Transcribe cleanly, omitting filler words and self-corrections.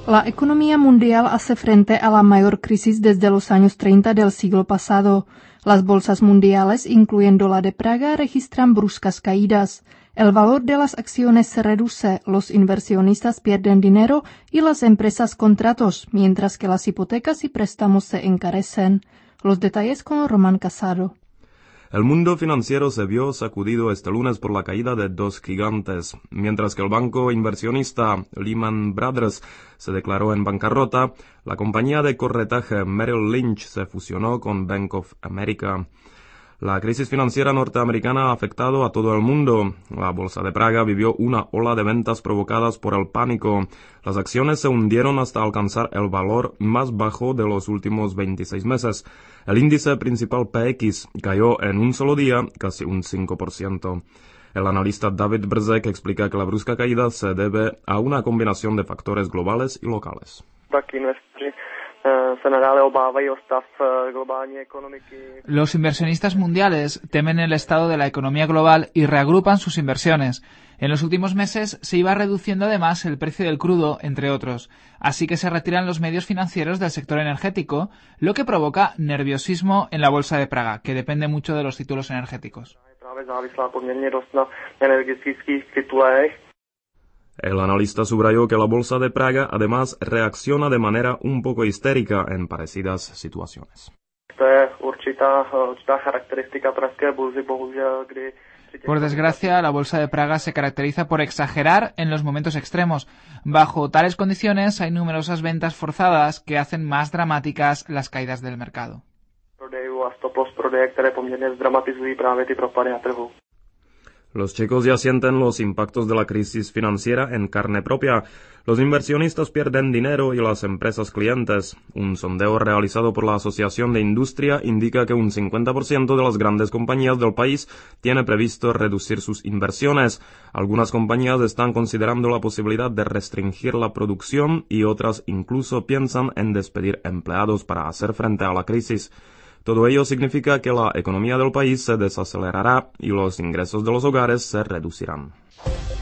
La economía mundial hace frente a la mayor crisis desde los años 30 del siglo pasado. Las bolsas mundiales, incluyendo la de Praga, registran bruscas caídas. El valor de las acciones se reduce, los inversionistas pierden dinero y las empresas contratos, mientras que las hipotecas y préstamos se encarecen. Los detalles con Román Casado. El mundo financiero se vio sacudido este lunes por la caída de dos gigantes. Mientras que el banco inversionista Lehman Brothers se declaró en bancarrota, la compañía de corretaje Merrill Lynch se fusionó con Bank of America. La crisis financiera norteamericana ha afectado a todo el mundo. La bolsa de Praga vivió una ola de ventas provocadas por el pánico. Las acciones se hundieron hasta alcanzar el valor más bajo de los últimos 26 meses. El índice principal PX cayó en un solo día casi un 5%. El analista David Brzek explica que la brusca caída se debe a una combinación de factores globales y locales. Los inversionistas mundiales temen el estado de la economía global y reagrupan sus inversiones. En los últimos meses se iba reduciendo además el precio del crudo, entre otros, así que se retiran los medios financieros del sector energético, lo que provoca nerviosismo en la bolsa de Praga, que depende mucho de los títulos energéticos. El analista subrayó que la bolsa de Praga además reacciona de manera un poco histérica en parecidas situaciones. Por desgracia, la bolsa de Praga se caracteriza por exagerar en los momentos extremos. Bajo tales condiciones hay numerosas ventas forzadas que hacen más dramáticas las caídas del mercado. Los checos ya sienten los impactos de la crisis financiera en carne propia. Los inversionistas pierden dinero y las empresas clientes. Un sondeo realizado por la Asociación de Industria indica que un 50% de las grandes compañías del país tiene previsto reducir sus inversiones. Algunas compañías están considerando la posibilidad de restringir la producción y otras incluso piensan en despedir empleados para hacer frente a la crisis. Todo ello significa que la economía del país se desacelerará y los ingresos de los hogares se reducirán.